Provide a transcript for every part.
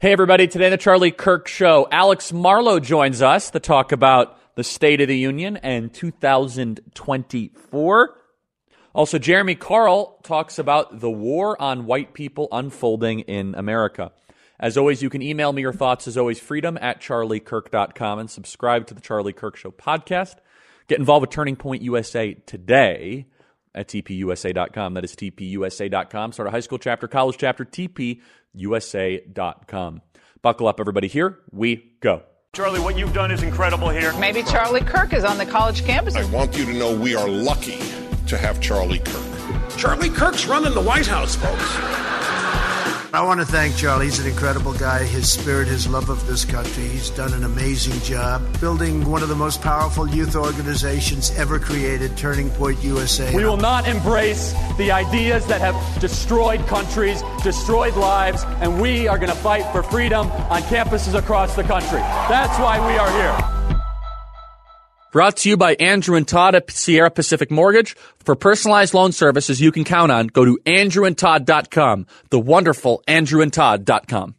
Hey, everybody. Today on the Charlie Kirk Show, Alex Marlow joins us to talk about the State of the Union and 2024. Also, Jeremy Carl talks about the war on white people unfolding in America. As always, you can email me your thoughts, as always, freedom@charliekirk.com, and subscribe to the Charlie Kirk Show podcast. Get involved with Turning Point USA today at tpusa.com. That is tpusa.com. Start a high school chapter, college chapter, tpusa.com. Buckle up, everybody. Here we go. Charlie, what you've done is incredible here. Maybe Charlie Kirk is on the college campus. I want you to know we are lucky to have Charlie Kirk. Charlie Kirk's running the White House, folks. I want to thank Charlie. He's an incredible guy. His spirit, his love of this country. He's done an amazing job building one of the most powerful youth organizations ever created, Turning Point USA. We will not embrace the ideas that have destroyed countries, destroyed lives, and we are going to fight for freedom on campuses across the country. That's why we are here. Brought to you by Andrew and Todd at Sierra Pacific Mortgage. For personalized loan services you can count on, go to andrewandtodd.com, the wonderful andrewandtodd.com.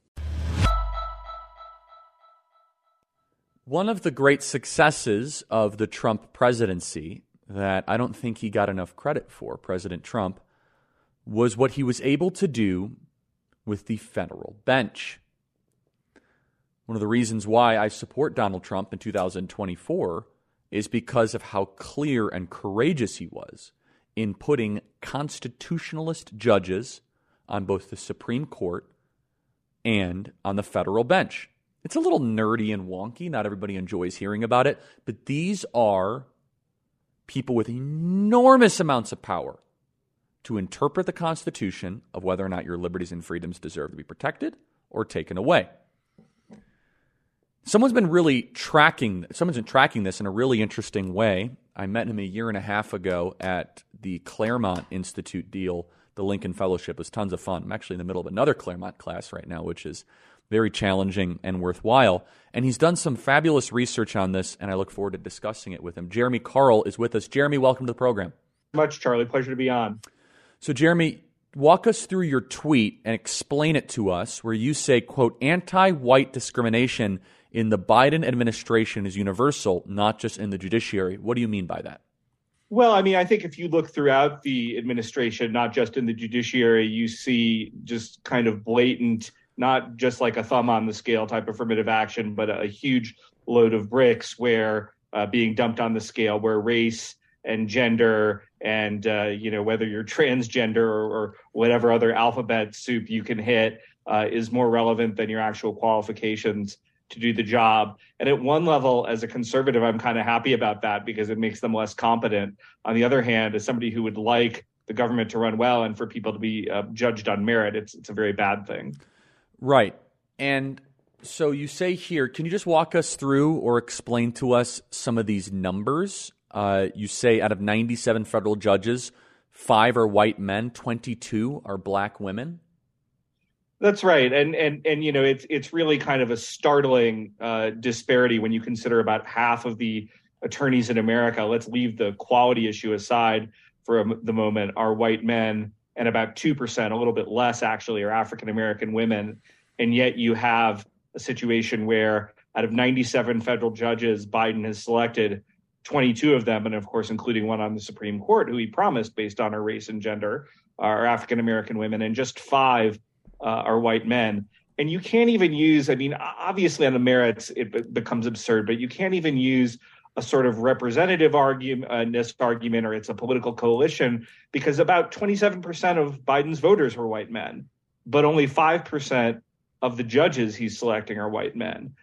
One of the great successes of the Trump presidency that I don't think he got enough credit for, President Trump, was what he was able to do with the federal bench. One of the reasons why I support Donald Trump in 2024 is because of how clear and courageous he was in putting constitutionalist judges on both the Supreme Court and on the federal bench. It's a little nerdy and wonky. Not everybody enjoys hearing about it, but these are people with enormous amounts of power to interpret the Constitution of whether or not your liberties and freedoms deserve to be protected or taken away. Someone's been tracking this in a really interesting way. I met him a year and a half ago at the Claremont Institute deal, the Lincoln Fellowship. It was tons of fun. I'm actually in the middle of another Claremont class right now, which is very challenging and worthwhile. And he's done some fabulous research on this, and I look forward to discussing it with him. Jeremy Carl is with us. Jeremy, welcome to the program. Much, Charlie. Pleasure to be on. So, Jeremy, walk us through your tweet and explain it to us, where you say, quote, anti-white discrimination in the Biden administration is universal, not just in the judiciary. What do you mean by that? Well, I mean, I think if you look throughout the administration, not just in the judiciary, you see just kind of blatant, not just like a thumb on the scale type affirmative action, but a huge load of bricks where being dumped on the scale, where race and gender and, whether you're transgender or whatever other alphabet soup you can hit is more relevant than your actual qualifications to do the job. And at one level, as a conservative, I'm kind of happy about that because it makes them less competent. On the other hand, as somebody who would like the government to run well and for people to be judged on merit, it's a very bad thing. Right. And so you say here, can you just walk us through or explain to us some of these numbers? You say out of 97 federal judges, 5 are white men, 22 are black women. That's right. And it's really kind of a startling disparity when you consider about half of the attorneys in America, let's leave the quality issue aside for the moment, are white men, and about 2%, a little bit less actually, are African-American women. And yet you have a situation where out of 97 federal judges, Biden has selected 22 of them, and of course, including one on the Supreme Court, who he promised based on her race and gender, are African-American women, and just 5 are white men. And you can't even use, I mean, obviously on the merits, it becomes absurd, but you can't even use a sort of representative argument, or it's a political coalition, because about 27% of Biden's voters were white men, but only 5% of the judges he's selecting are white men.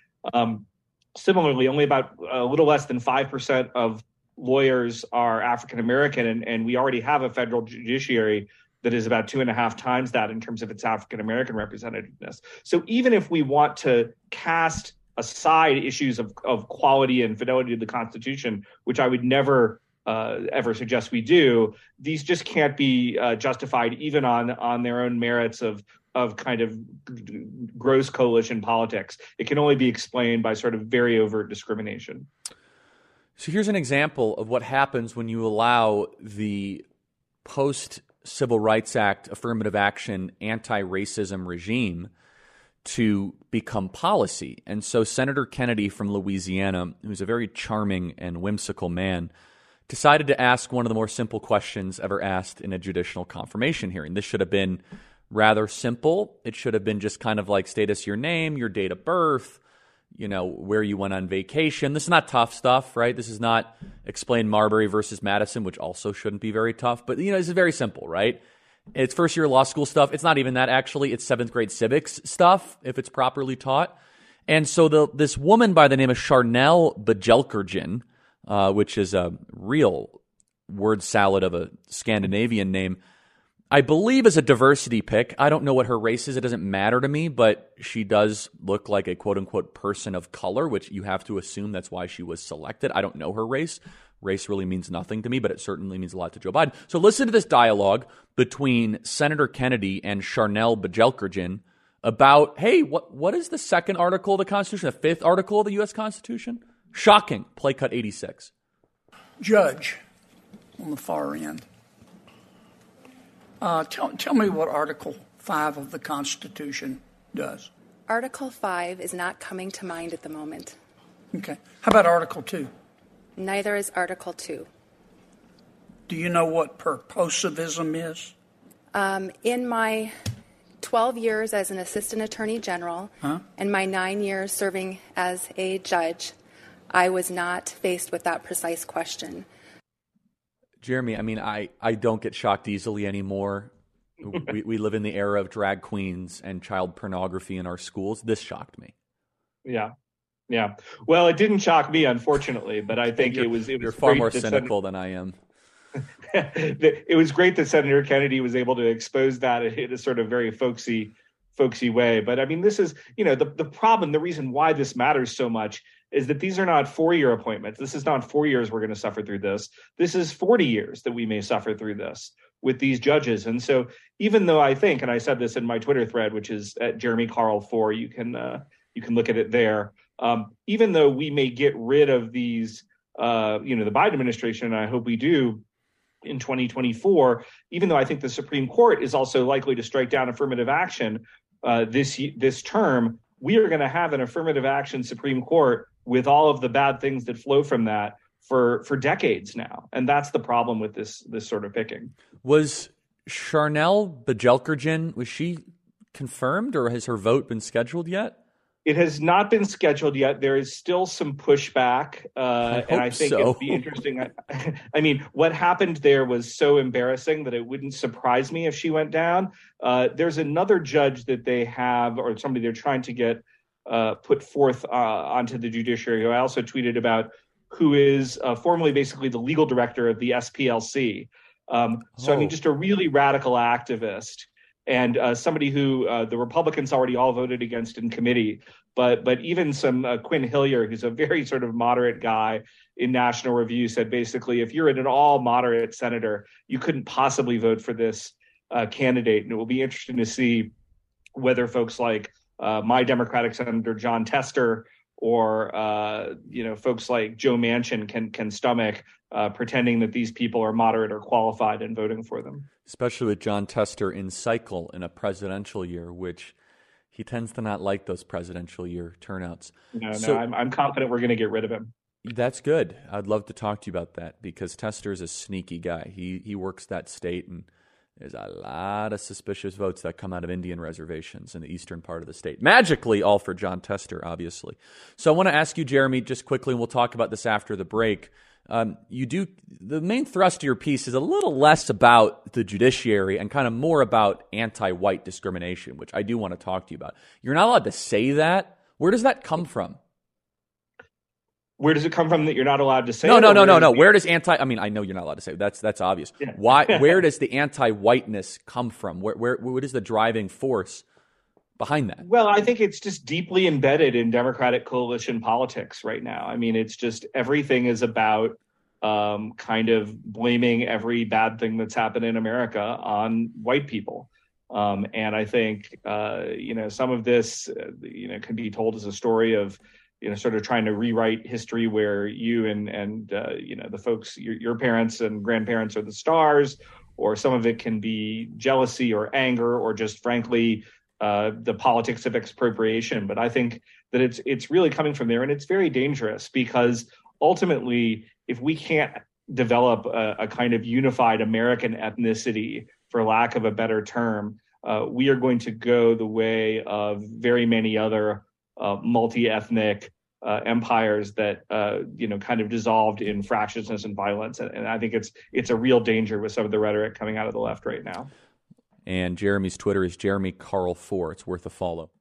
Similarly, only about a little less than 5% of lawyers are African-American, and we already have a federal judiciary that is about 2.5 times that in terms of its African-American representativeness. So even if we want to cast aside issues of quality and fidelity to the Constitution, which I would never ever suggest we do, these just can't be justified even on their own merits of kind of gross coalition politics. It can only be explained by sort of very overt discrimination. So here's an example of what happens when you allow the post-Civil Rights Act affirmative action anti-racism regime to become policy. And so Senator Kennedy from Louisiana, who's a very charming and whimsical man, decided to ask one of the more simple questions ever asked in a judicial confirmation hearing. This should have been rather simple. It should have been just kind of like state us your name, your date of birth, where you went on vacation. This is not tough stuff, right? This is not explain Marbury versus Madison, which also shouldn't be very tough. But, this is very simple, right? It's first year law school stuff. It's not even that, actually. It's seventh grade civics stuff, if it's properly taught. And so this woman by the name of Charnel Bajelkergen, which is a real word salad of a Scandinavian name, I believe is a diversity pick. I don't know what her race is. It doesn't matter to me, but she does look like a quote-unquote person of color, which you have to assume that's why she was selected. I don't know her race. Race really means nothing to me, but it certainly means a lot to Joe Biden. So listen to this dialogue between Senator Kennedy and Charnel Bajelkergen about, hey, what is the second article of the Constitution, the fifth article of the U.S. Constitution? Shocking. Play cut 86. Judge on the far end. Tell me what Article 5 of the Constitution does. Article 5 is not coming to mind at the moment. Okay. How about Article 2? Neither is Article 2. Do you know what purposivism is? In my 12 years as an assistant attorney general and my 9 years serving as a judge, I was not faced with that precise question. Jeremy, I don't get shocked easily anymore. We live in the era of drag queens and child pornography in our schools. This shocked me. Yeah. Well, it didn't shock me, unfortunately, but I think it was You're far more cynical than I am. It was great that Senator Kennedy was able to expose that in a sort of very folksy way. But this is, the problem, the reason why this matters so much is that these are not 4-year appointments. This is not 4 years we're going to suffer through this. This is 40 years that we may suffer through this with these judges. And so even though I think, and I said this in my Twitter thread, which is at Jeremy Carl 4, you can look at it there. Even though we may get rid of these, the Biden administration, and I hope we do in 2024, even though I think the Supreme Court is also likely to strike down affirmative action this term, we are going to have an affirmative action Supreme Court with all of the bad things that flow from that for decades now. And that's the problem with this sort of picking. Was Charnel Bajelkergen, was she confirmed or has her vote been scheduled yet? It has not been scheduled yet. There is still some pushback, and I think it'd be interesting. What happened there was so embarrassing that it wouldn't surprise me if she went down. There's another judge that they have, or somebody they're trying to get put forth onto the judiciary, who I also tweeted about, who is formerly basically the legal director of the SPLC. Just a really radical activist. And somebody who the Republicans already all voted against in committee, but even some Quinn Hillier, who's a very sort of moderate guy in National Review, said basically, if you're an all moderate senator, you couldn't possibly vote for this candidate. And it will be interesting to see whether folks like my Democratic Senator Jon Tester or folks like Joe Manchin can stomach pretending that these people are moderate or qualified and voting for them. Especially with Jon Tester in cycle in a presidential year, which he tends to not like those presidential year turnouts. No, I'm confident we're going to get rid of him. That's good. I'd love to talk to you about that because Tester's a sneaky guy. He works that state, and there's a lot of suspicious votes that come out of Indian reservations in the eastern part of the state. Magically, all for Jon Tester, obviously. So I want to ask you, Jeremy, just quickly, and we'll talk about this after the break. The main thrust of your piece is a little less about the judiciary and kind of more about anti-white discrimination, which I do want to talk to you about. You're not allowed to say that. Where does that come from? Where does it come from that you're not allowed to say? No. Where does I know you're not allowed to say it. That's obvious. Yeah. Why? Where does the anti-whiteness come from? What is the driving force behind that? Well, I think it's just deeply embedded in Democratic coalition politics right now. It's just everything is about kind of blaming every bad thing that's happened in America on white people. And I think, some of this, can be told as a story of, sort of trying to rewrite history where you and the folks, your parents and grandparents are the stars, or some of it can be jealousy or anger or just frankly, the politics of expropriation. But I think that it's really coming from there, and it's very dangerous because ultimately, if we can't develop a kind of unified American ethnicity, for lack of a better term, we are going to go the way of very many other multi-ethnic empires that kind of dissolved in fractiousness and violence, and I think it's a real danger with some of the rhetoric coming out of the left right now. And Jeremy's Twitter is Jeremy Carl 4. It's worth a follow.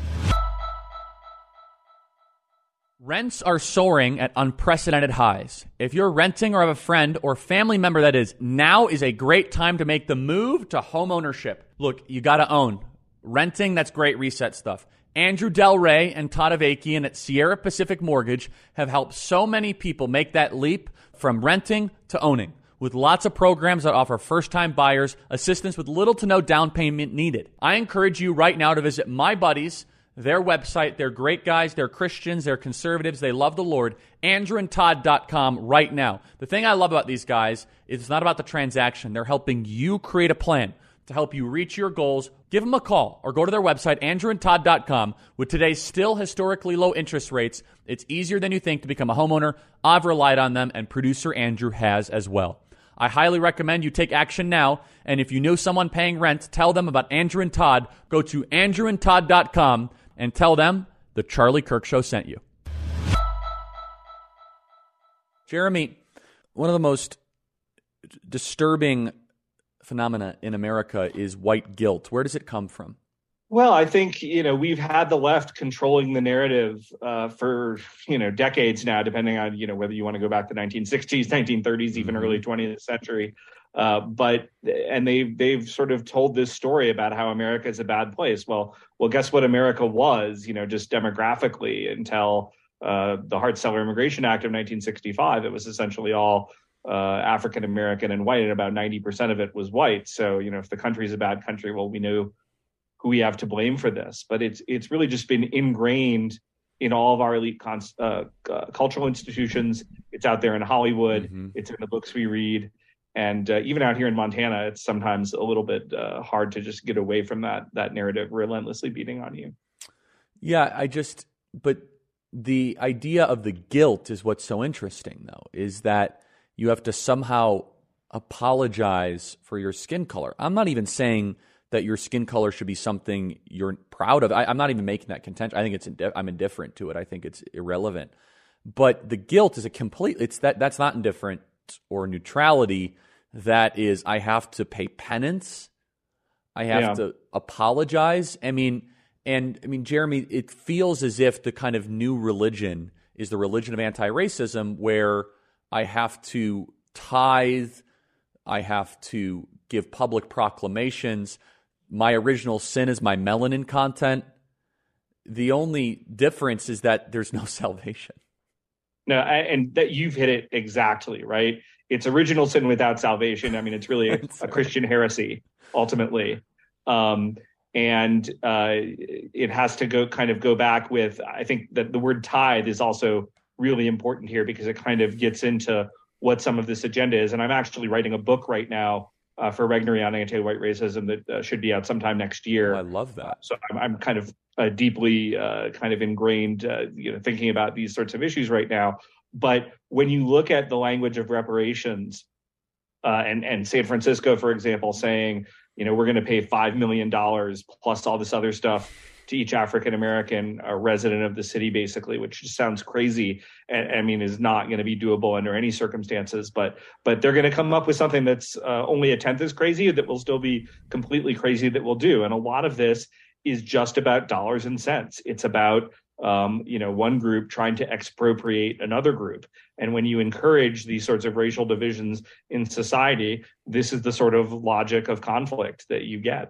Rents are soaring at unprecedented highs. If you're renting or have a friend or family member that is, now is a great time to make the move to home ownership. Look, you got to own. Renting, that's great reset stuff. Andrew Del Rey and Todd Avakian at Sierra Pacific Mortgage have helped so many people make that leap from renting to owning, with lots of programs that offer first-time buyers assistance with little to no down payment needed. I encourage you right now to visit my buddies, their website. They're great guys. They're Christians. They're conservatives. They love the Lord. AndrewandTodd.com right now. The thing I love about these guys is it's not about the transaction. They're helping you create a plan to help you reach your goals. Give them a call or go to their website, AndrewandTodd.com. With today's still historically low interest rates, it's easier than you think to become a homeowner. I've relied on them, and producer Andrew has as well. I highly recommend you take action now, and if you know someone paying rent, tell them about Andrew and Todd. Go to AndrewandTodd.com and tell them the Charlie Kirk Show sent you. Jeremy, one of the most disturbing phenomena in America is white guilt. Where does it come from? Well, I think, we've had the left controlling the narrative for, decades now, depending on, whether you want to go back to the 1960s, 1930s, even early 20th century. But they've sort of told this story about how America is a bad place. Well, guess what America was, just demographically until the Hart-Celler Immigration Act of 1965. It was essentially all African-American and white, and about 90% of it was white. So, if the country's a bad country, well, we know who we have to blame for this. But it's really just been ingrained in all of our elite cultural institutions. It's out there in Hollywood. Mm-hmm. It's in the books we read. And even out here in Montana, it's sometimes a little bit hard to just get away from that narrative relentlessly beating on you. Yeah, but the idea of the guilt is what's so interesting, though, is that you have to somehow apologize for your skin color. I'm not even saying that your skin color should be something you're proud of. I'm not even making that contention. I think I'm indifferent to it. I think it's irrelevant. But the guilt is that's not indifferent or neutrality. That is, I have to pay penance. I have to apologize. Jeremy, it feels as if the kind of new religion is the religion of anti-racism, where I have to tithe, I have to give public proclamations. My original sin is my melanin content. The only difference is that there's no salvation. No, and that you've hit it exactly, right? It's original sin without salvation. It's really a Christian heresy, ultimately. And it has to go back with, I think that the word tithe is also really important here, because it kind of gets into what some of this agenda is. And I'm actually writing a book right now for Regnery on anti-white racism that should be out sometime next year. Oh, I love that. So I'm kind of deeply kind of ingrained, thinking about these sorts of issues right now. But when you look at the language of reparations, and San Francisco, for example, saying, we're going to pay $5 million plus all this other stuff to each African-American resident of the city, basically, which just sounds crazy. And is not going to be doable under any circumstances. But they're going to come up with something that's only a tenth as crazy, that will still be completely crazy, that will do. And a lot of this is just about dollars and cents. It's about one group trying to expropriate another group. And when you encourage these sorts of racial divisions in society, this is the sort of logic of conflict that you get.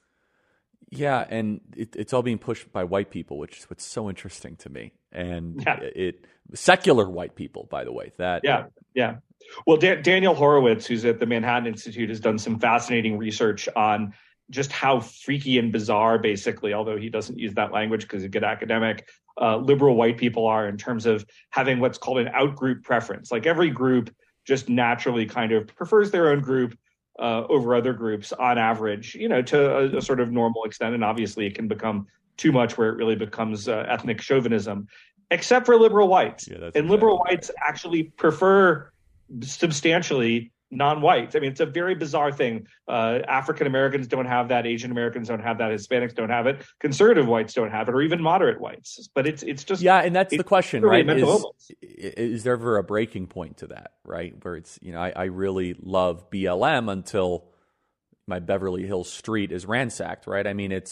Yeah, and it's all being pushed by white people, which is what's so interesting to me. And secular white people, by the way. Yeah. Well, Daniel Horowitz, who's at the Manhattan Institute, has done some fascinating research on just how freaky and bizarre, basically, although he doesn't use that language because he's a good academic, liberal white people are in terms of having what's called an out-group preference. Like every group just naturally kind of prefers their own group over other groups on average, to a sort of normal extent. And obviously it can become too much where it really becomes ethnic chauvinism, except for liberal whites. And liberal whites actually prefer substantially non-whites. I mean, it's a very bizarre thing. African Americans don't have that. Asian Americans don't have that. Hispanics don't have it. Conservative whites don't have it, or even moderate whites. But it's just and that's the question, really right? Is there ever a breaking point to that, right? Where it's I really love BLM until my Beverly Hills street is ransacked, right? I mean,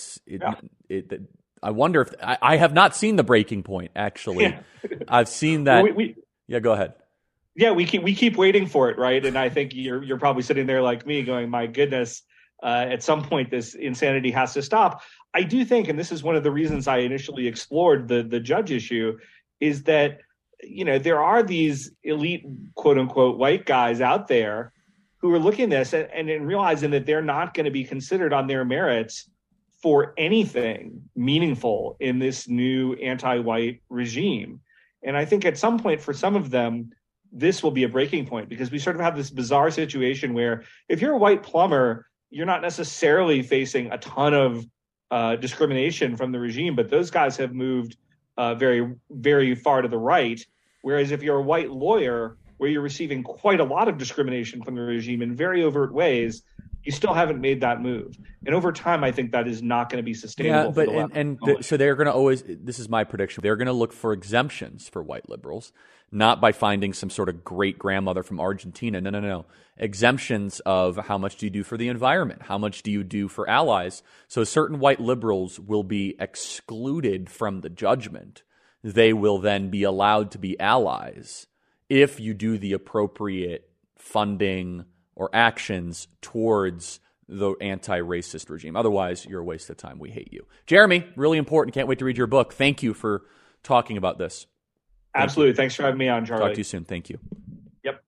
I wonder if I have not seen the breaking point. Actually, I've seen that. Well, go ahead. Yeah, we keep waiting for it, right? And I think you're probably sitting there like me going, my goodness, at some point this insanity has to stop. I do think, and this is one of the reasons I initially explored the judge issue, is that, there are these elite, quote unquote, white guys out there who are looking at this and realizing that they're not going to be considered on their merits for anything meaningful in this new anti-white regime. And I think at some point for some of them, this will be a breaking point, because we sort of have this bizarre situation where if you're a white plumber, you're not necessarily facing a ton of discrimination from the regime, but those guys have moved very, very far to the right. Whereas if you're a white lawyer, where you're receiving quite a lot of discrimination from the regime in very overt ways, you still haven't made that move. And over time, I think that is not going to be sustainable. So they're going to always, this is my prediction, they're going to look for exemptions for white liberals, not by finding some sort of great grandmother from Argentina. No. Exemptions of how much do you do for the environment? How much do you do for allies? So certain white liberals will be excluded from the judgment. They will then be allowed to be allies if you do the appropriate funding or actions towards the anti-racist regime. Otherwise, you're a waste of time. We hate you. Jeremy, really important. Can't wait to read your book. Thank you for talking about this. Absolutely. Thanks for having me on, Charlie. Talk to you soon. Thank you. Yep.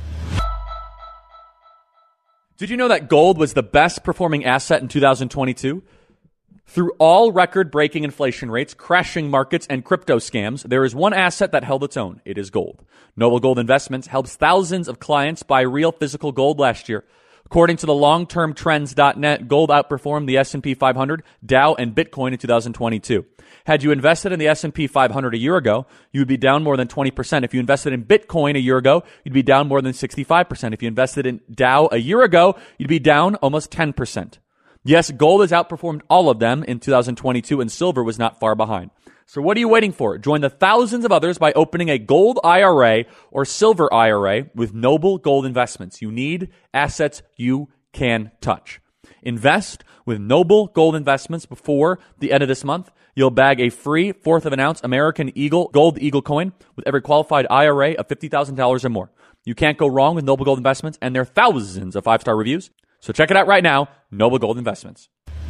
Did you know that gold was the best performing asset in 2022? Through all record-breaking inflation rates, crashing markets, and crypto scams, there is one asset that held its own. It is gold. Noble Gold Investments helps thousands of clients buy real physical gold last year. According to the longtermtrends.net, gold outperformed the S&P 500, Dow, and Bitcoin in 2022. Had you invested in the S&P 500 a year ago, you would be down more than 20%. If you invested in Bitcoin a year ago, you'd be down more than 65%. If you invested in Dow a year ago, you'd be down almost 10%. Yes, gold has outperformed all of them in 2022, and silver was not far behind. So what are you waiting for? Join the thousands of others by opening a gold IRA or silver IRA with Noble Gold Investments. You need assets you can touch. Invest with Noble Gold Investments before the end of this month. You'll bag a free 1/4 of an ounce American Eagle Gold Eagle coin with every qualified IRA of $50,000 or more. You can't go wrong with Noble Gold Investments and their thousands of 5-star reviews. So check it out right now, Noble Gold Investments.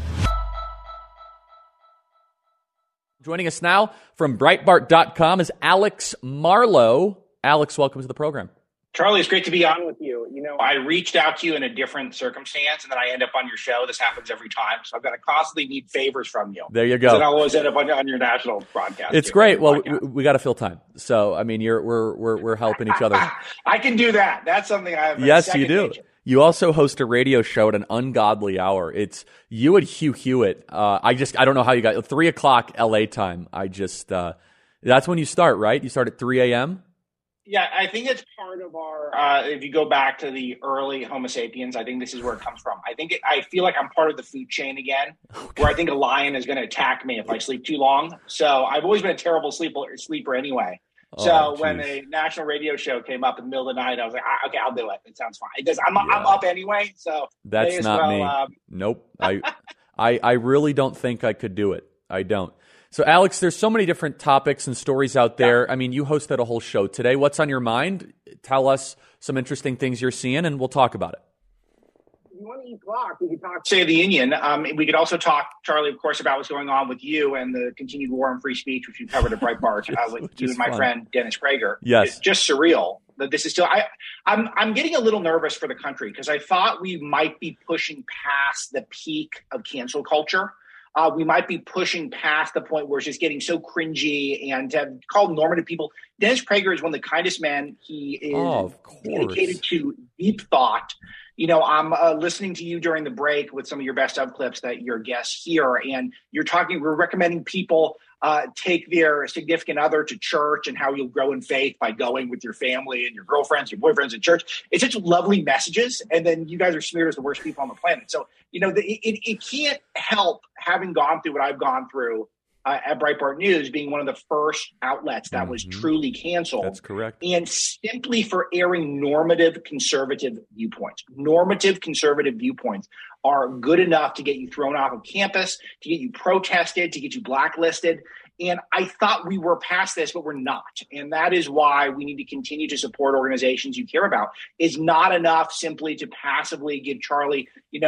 Joining us now from Breitbart.com is Alex Marlow. Alex, welcome to the program. Charlie, it's great to be on with you. I reached out to you in a different circumstance, and then I end up on your show. This happens every time. So I've got to constantly need favors from you. There you go. And I'll always end up on your national broadcast. It's great. Well, we got to fill time. So, I mean, we're helping each other. I can do that. That's something I have. Yes, you do. Nature. You also host a radio show at an ungodly hour. It's you and Hugh Hewitt. I don't know how you got 3 o'clock LA time. That's when you start, right? You start at 3 a.m. Yeah, I think it's part of our, if you go back to the early Homo sapiens, I think this is where it comes from. I feel like I'm part of the food chain again, where I think a lion is going to attack me if I sleep too long. So I've always been a terrible sleeper anyway. So when a national radio show came up in the middle of the night, I was like, okay, I'll do it. It sounds fine. Because I'm up anyway. So that's not me. Nope. I really don't think I could do it. I don't. So Alex, there's so many different topics and stories out there. Yeah. I mean, you hosted a whole show today. What's on your mind? Tell us some interesting things you're seeing and we'll talk about it. If you want to eat clock, we could talk State of the Union. We could also talk, Charlie, of course, about what's going on with you and the continued war on free speech, which you covered at Breitbart with you and my friend Dennis Prager. Yes. It's just surreal that this is still I'm getting a little nervous for the country because I thought we might be pushing past the peak of cancel culture. We might be pushing past the point where it's just getting so cringy and to have called normative people. Dennis Prager is one of the kindest men. He is dedicated to deep thought. I'm listening to you during the break with some of your best of clips that your guests hear, and we're recommending people take their significant other to church and how you'll grow in faith by going with your family and your girlfriends, your boyfriends in church. It's such lovely messages. And then you guys are smeared as the worst people on the planet. So, it can't help having gone through what I've gone through at Breitbart News, being one of the first outlets that was truly canceled. That's correct. And simply for airing normative conservative viewpoints. Normative conservative viewpoints are good enough to get you thrown off of campus, to get you protested, to get you blacklisted. And I thought we were past this, but we're not. And that is why we need to continue to support organizations you care about. It's not enough simply to passively give Charlie,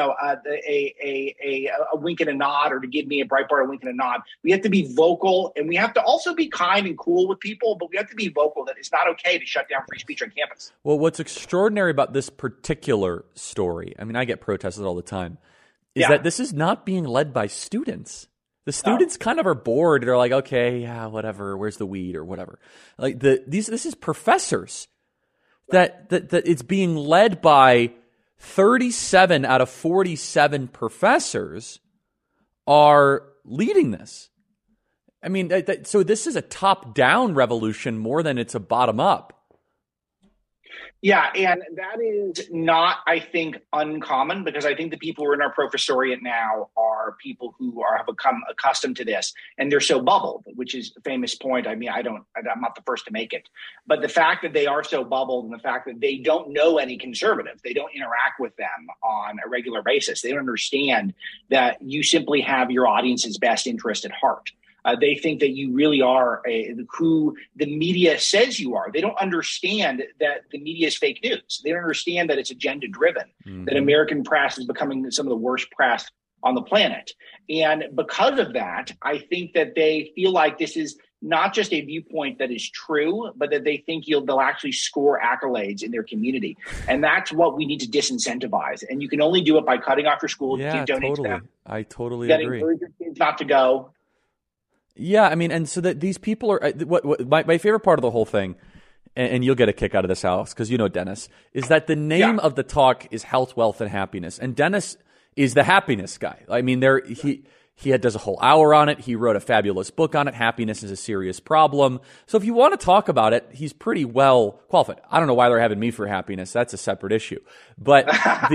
a wink and a nod, or to give me a Breitbart a wink and a nod. We have to be vocal, and we have to also be kind and cool with people, but we have to be vocal that it's not okay to shut down free speech on campus. Well, what's extraordinary about this particular story, I mean, I get protested all the time, is that this is not being led by students. The students kind of are bored. They're like, okay, yeah, whatever. Where's the weed or whatever? Like this is professors that it's being led by 37 out of 47 professors are leading this. I mean, so this is a top-down revolution more than it's a bottom-up. Yeah, and that is not, I think, uncommon, because I think the people who are in our professoriate now are people who have become accustomed to this, and they're so bubbled, which is a famous point. I mean, I'm not the first to make it, but the fact that they are so bubbled, and the fact that they don't know any conservatives, they don't interact with them on a regular basis. They don't understand that you simply have your audience's best interest at heart. They think that you really are who the media says you are. They don't understand that the media is fake news. They don't understand that it's agenda driven, that American press is becoming some of the worst press on the planet. And because of that, I think that they feel like this is not just a viewpoint that is true, but that they think they'll actually score accolades in their community. And that's what we need to disincentivize. And you can only do it by cutting off your schools. Yeah, you donate totally. to them. I totally agree. Encourage your kids not to go. Yeah, I mean, and so that these people are my favorite part of the whole thing, and you'll get a kick out of this, Alex, because you know Dennis, is that the name of the talk is Health, Wealth, and Happiness, and Dennis is the happiness guy. I mean, he does a whole hour on it. He wrote a fabulous book on it. Happiness is a serious problem. So if you want to talk about it, he's pretty well qualified. I don't know why they're having me for happiness. That's a separate issue. But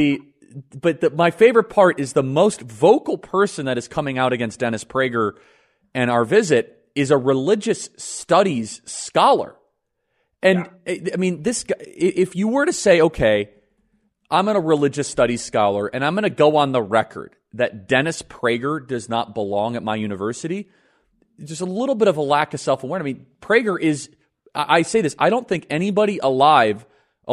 my favorite part is the most vocal person that is coming out against Dennis Prager and our visit is a religious studies scholar. And I mean, this guy, if you were to say, okay, I'm a religious studies scholar and I'm going to go on the record that Dennis Prager does not belong at my university, just a little bit of a lack of self-awareness. I mean, Prager is, I say this, I don't think anybody alive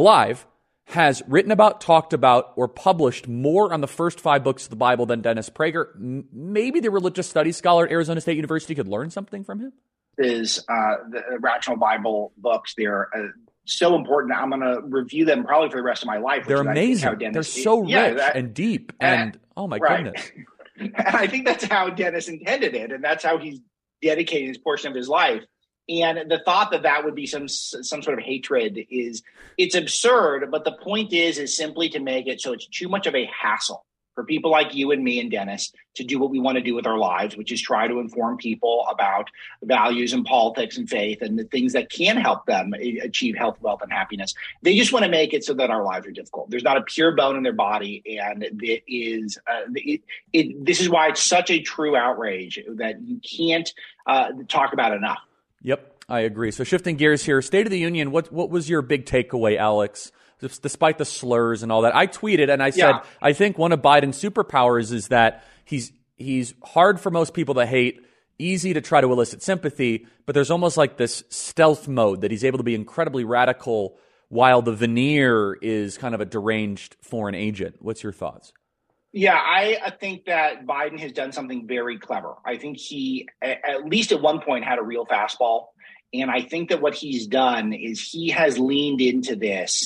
has written about, talked about, or published more on the first 5 books of the Bible than Dennis Prager. Maybe the religious studies scholar at Arizona State University could learn something from him. Is the Rational Bible books. They're so important. I'm going to review them probably for the rest of my life. They're amazing. They're so rich and deep. And oh my goodness. And I think that's how Dennis intended it. And that's how he's dedicating this portion of his life. And the thought that would be some sort of hatred it's absurd. But the point is simply to make it so it's too much of a hassle for people like you and me and Dennis to do what we want to do with our lives, which is try to inform people about values and politics and faith and the things that can help them achieve health, wealth, and happiness. They just want to make it so that our lives are difficult. There's not a pure bone in their body. And it is this is why it's such a true outrage that you can't talk about enough. Yep, I agree. So shifting gears here, State of the Union, what was your big takeaway, Alex? Despite the slurs and all that, I tweeted and I said, I think one of Biden's superpowers is that he's hard for most people to hate, easy to try to elicit sympathy, but there's almost like this stealth mode that he's able to be incredibly radical while the veneer is kind of a deranged foreign agent. What's your thoughts? Yeah, I think that Biden has done something very clever. I think he, at least at one point, had a real fastball. And I think that what he's done is he has leaned into this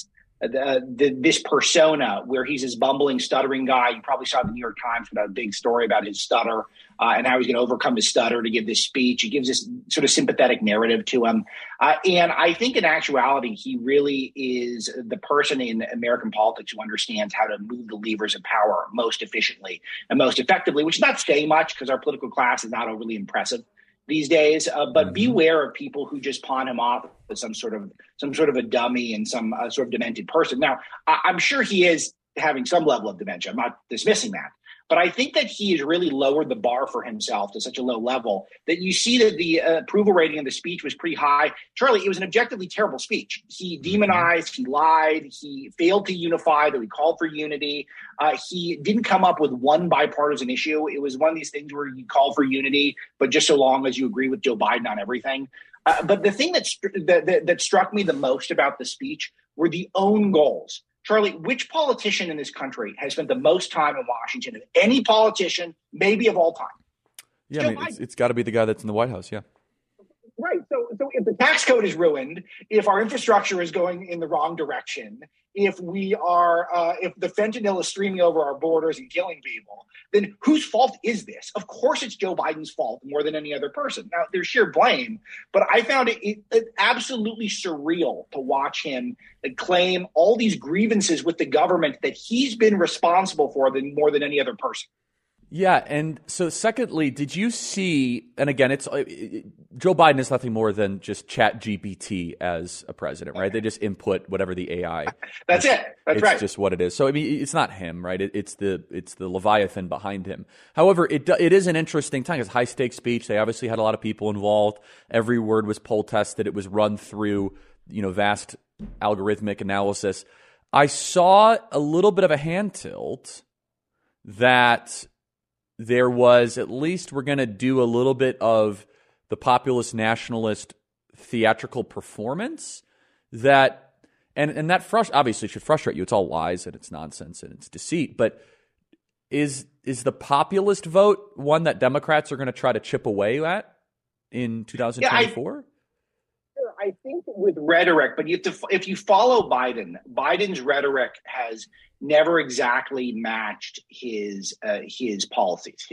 this persona where he's this bumbling, stuttering guy. You probably saw the New York Times with a big story about his stutter and how he's going to overcome his stutter to give this speech. He gives this sort of sympathetic narrative to him. And I think in actuality, he really is the person in American politics who understands how to move the levers of power most efficiently and most effectively, which is not saying much because our political class is not overly impressive these days, but beware of people who just pawn him off as some sort of a dummy and some sort of demented person. Now, I'm sure he is having some level of dementia. I'm not dismissing that. But I think that he has really lowered the bar for himself to such a low level that you see that the approval rating of the speech was pretty high. Charlie, it was an objectively terrible speech. He demonized, he lied, he failed to unify, though he called for unity. He didn't come up with one bipartisan issue. It was one of these things where you call for unity, but just so long as you agree with Joe Biden on everything. But the thing that struck me the most about the speech were the own goals. Charlie, which politician in this country has spent the most time in Washington of any politician, maybe of all time? Yeah, I mean, it's got to be the guy that's in the White House, yeah. Right. So if the tax code is ruined, if our infrastructure is going in the wrong direction, if the fentanyl is streaming over our borders and killing people, then whose fault is this? Of course, it's Joe Biden's fault more than any other person. Now, there's sheer blame, but I found it absolutely surreal to watch him claim all these grievances with the government that he's been responsible for more than any other person. Yeah, and so secondly, did you see, and again, Joe Biden is nothing more than just ChatGPT as a president, right? They just input whatever the AI. That's it. That's right. It's just what it is. So, I mean, it's not him, right? It's the Leviathan behind him. However, it is an interesting time. It's a high-stakes speech. They obviously had a lot of people involved. Every word was poll tested. It was run through, vast algorithmic analysis. I saw a little bit of a hand tilt that there was, at least we're going to do a little bit of the populist nationalist theatrical performance that, and that obviously should frustrate you. It's all lies and it's nonsense and it's deceit. But is the populist vote one that Democrats are going to try to chip away at in 2024? I think with rhetoric, but if you follow Biden's rhetoric has never exactly matched his policies.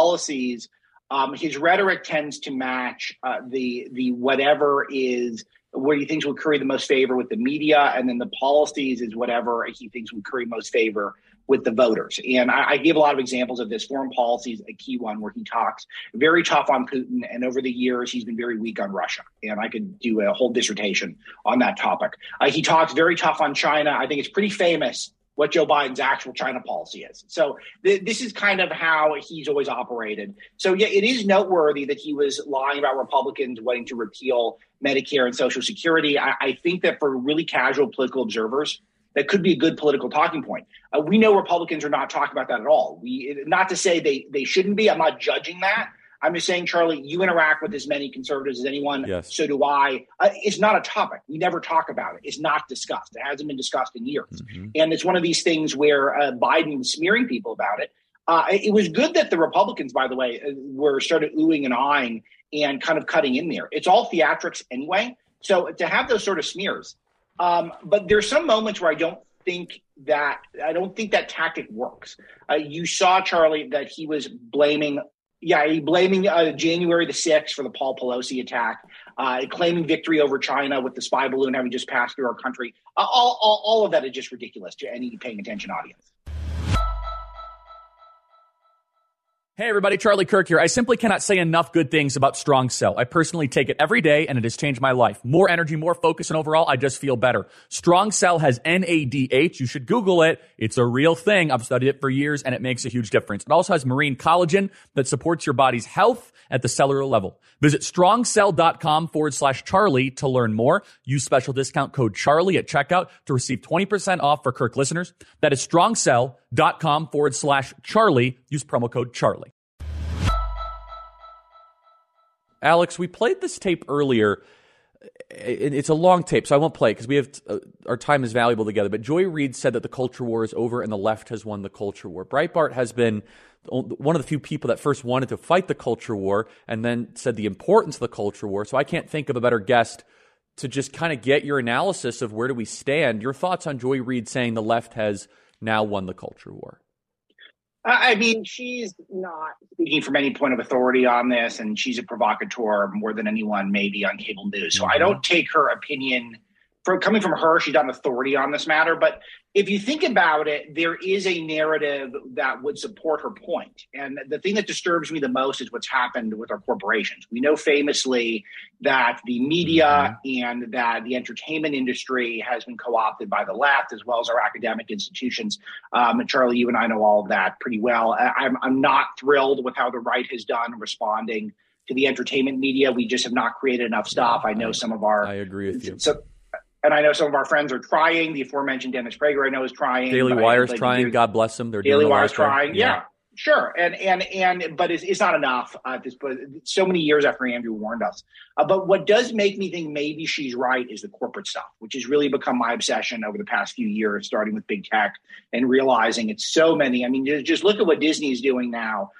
His rhetoric tends to match the whatever is what he thinks will curry the most favor with the media, and then the policies is whatever he thinks will curry most favor with the voters. And I give a lot of examples of this. Foreign policy is a key one where he talks very tough on Putin, and over the years he's been very weak on Russia. And I could do a whole dissertation on that topic. He talks very tough on China. I think it's pretty famous what Joe Biden's actual China policy is. So this is kind of how he's always operated. So yeah, it is noteworthy that he was lying about Republicans wanting to repeal Medicare and Social Security. I think that for really casual political observers, that could be a good political talking point. We know Republicans are not talking about that at all. Not to say they shouldn't be. I'm not judging that. I'm just saying, Charlie, you interact with as many conservatives as anyone. Yes. So do I. It's not a topic. We never talk about it. It's not discussed. It hasn't been discussed in years. Mm-hmm. And it's one of these things where Biden was smearing people about it. It was good that the Republicans, by the way, were started oohing and ahhing and kind of cutting in there. It's all theatrics anyway. So to have those sort of smears. But there's some moments where I don't think that tactic works. You saw, Charlie, that he was blaming January the 6th for the Paul Pelosi attack, claiming victory over China with the spy balloon having just passed through our country. All of that is just ridiculous to any paying attention audience. Hey everybody, Charlie Kirk here. I simply cannot say enough good things about Strong Cell. I personally take it every day and it has changed my life. More energy, more focus, and overall, I just feel better. Strong Cell has NADH. You should Google it. It's a real thing. I've studied it for years and it makes a huge difference. It also has marine collagen that supports your body's health at the cellular level. Visit strongcell.com/Charlie to learn more. Use special discount code Charlie at checkout to receive 20% off for Kirk listeners. That is strongcell.com/Charlie. Use promo code Charlie. Alex, we played this tape earlier. It's a long tape, so I won't play it because we have our time is valuable together. But Joy Reid said that the culture war is over and the left has won the culture war. Breitbart has been one of the few people that first wanted to fight the culture war and then said the importance of the culture war. So I can't think of a better guest to just kind of get your analysis of where do we stand. Your thoughts on Joy Reid saying the left has now won the culture war? I mean, she's not speaking from any point of authority on this, and she's a provocateur more than anyone maybe on cable news. So I don't take her opinion coming from her. She's not an authority on this matter. But if you think about it, there is a narrative that would support her point. And the thing that disturbs me the most is what's happened with our corporations. We know famously that the media and that the entertainment industry has been co-opted by the left, as well as our academic institutions. Charlie, you and I know all of that pretty well. I'm not thrilled with how the right has done responding to the entertainment media. We just have not created enough stuff. I know some of our... I agree with you. And I know some of our friends are trying. The aforementioned Dennis Prager, I know, is trying. Daily Wire's trying. God bless them. They're Daily doing Wire's trying. Yeah, sure. But it's not enough. So many years after Andrew warned us. But what does make me think maybe she's right is the corporate stuff, which has really become my obsession over the past few years, starting with big tech and realizing it's so many. I mean, just look at what Disney is doing now.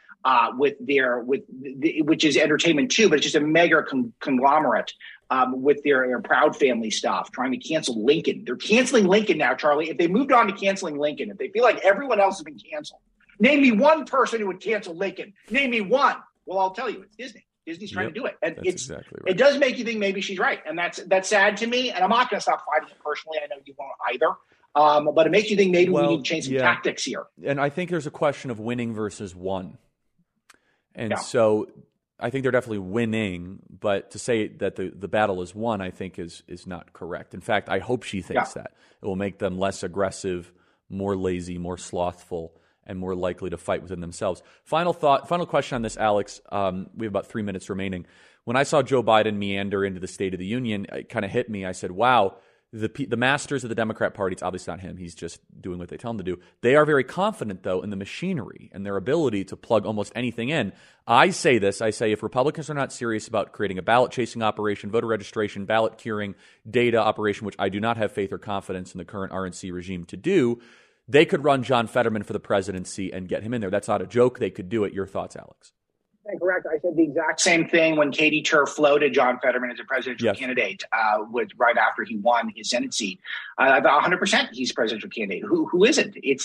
Which is entertainment too, but it's just a mega conglomerate with their Proud Family stuff, trying to cancel Lincoln. They're canceling Lincoln now, Charlie. If they moved on to canceling Lincoln, if they feel like everyone else has been canceled, name me one person who would cancel Lincoln. Name me one. Well, I'll tell you, it's Disney. Disney's trying to do it, and exactly right. It does make you think maybe she's right, and that's sad to me. And I'm not going to stop fighting it personally. I know you won't either, but it makes you think maybe we need to change some tactics here. And I think there's a question of winning versus won. And so I think they're definitely winning, but to say that the battle is won, I think is not correct. In fact, I hope she thinks that. It will make them less aggressive, more lazy, more slothful, and more likely to fight within themselves. Final question on this, Alex. We have about 3 minutes remaining. When I saw Joe Biden meander into the State of the Union, it kind of hit me. I said, wow, the masters of the Democrat Party, it's obviously not him. He's just doing what they tell him to do. They are very confident, though, in the machinery and their ability to plug almost anything in. I say if Republicans are not serious about creating a ballot chasing operation, voter registration, ballot curing, data operation, which I do not have faith or confidence in the current RNC regime to do, they could run John Fetterman for the presidency and get him in there. That's not a joke. They could do it. Your thoughts, Alex? Correct. I said the exact same thing when Katie Tur floated John Fetterman as a presidential candidate right after he won his Senate seat. 100% he's a presidential candidate. Who isn't? It's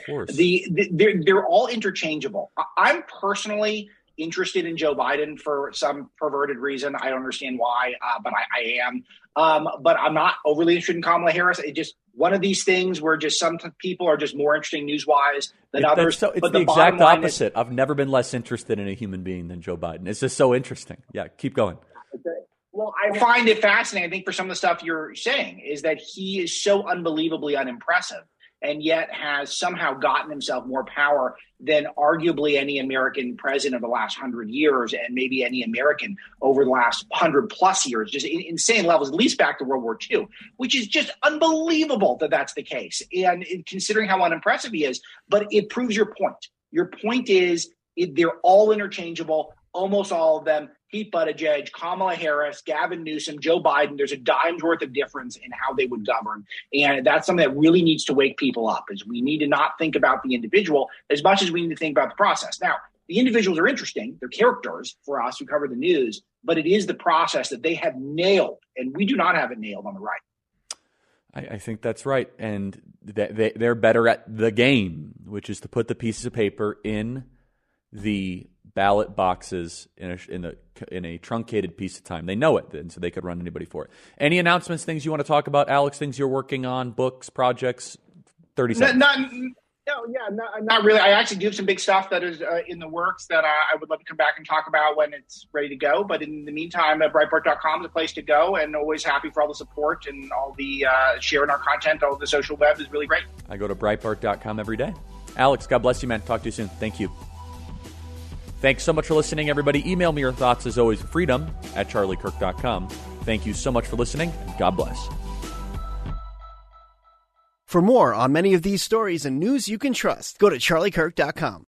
they're all interchangeable. I'm personally interested in Joe Biden for some perverted reason. I don't understand why, but I am. But I'm not overly interested in Kamala Harris. It just one of these things where just some people are just more interesting news-wise than others. It's the exact opposite. I've never been less interested in a human being than Joe Biden. It's just so interesting. Yeah, keep going. Well, I find it fascinating. I think for some of the stuff you're saying is that he is so unbelievably unimpressive and yet has somehow gotten himself more power than arguably any American president of the last 100 years and maybe any American over the last 100 plus years, just insane levels, at least back to World War II, which is just unbelievable that that's the case. And considering how unimpressive he is, but it proves your point. Your point is they're all interchangeable, almost all of them. Pete Buttigieg, Kamala Harris, Gavin Newsom, Joe Biden, there's a dime's worth of difference in how they would govern. And that's something that really needs to wake people up, is we need to not think about the individual as much as we need to think about the process. Now, the individuals are interesting. They're characters for us who cover the news, but it is the process that they have nailed, and we do not have it nailed on the right. I think that's right. And they're better at the game, which is to put the pieces of paper in the ballot boxes in a truncated piece of time. They know it, and so they could run anybody for it. Any announcements, things you want to talk about, Alex, things you're working on, books, projects? 30 seconds. Not really. I actually do have some big stuff that is in the works that I would love to come back and talk about when it's ready to go. But in the meantime, Breitbart.com is a place to go, and always happy for all the support and all the sharing our content. All the social web is really great. I go to Breitbart.com every day. Alex, God bless you, man. Talk to you soon. Thank you. Thanks so much for listening, everybody. Email me your thoughts, as always, freedom@charliekirk.com. Thank you so much for listening. God bless. For more on many of these stories and news you can trust, go to charliekirk.com.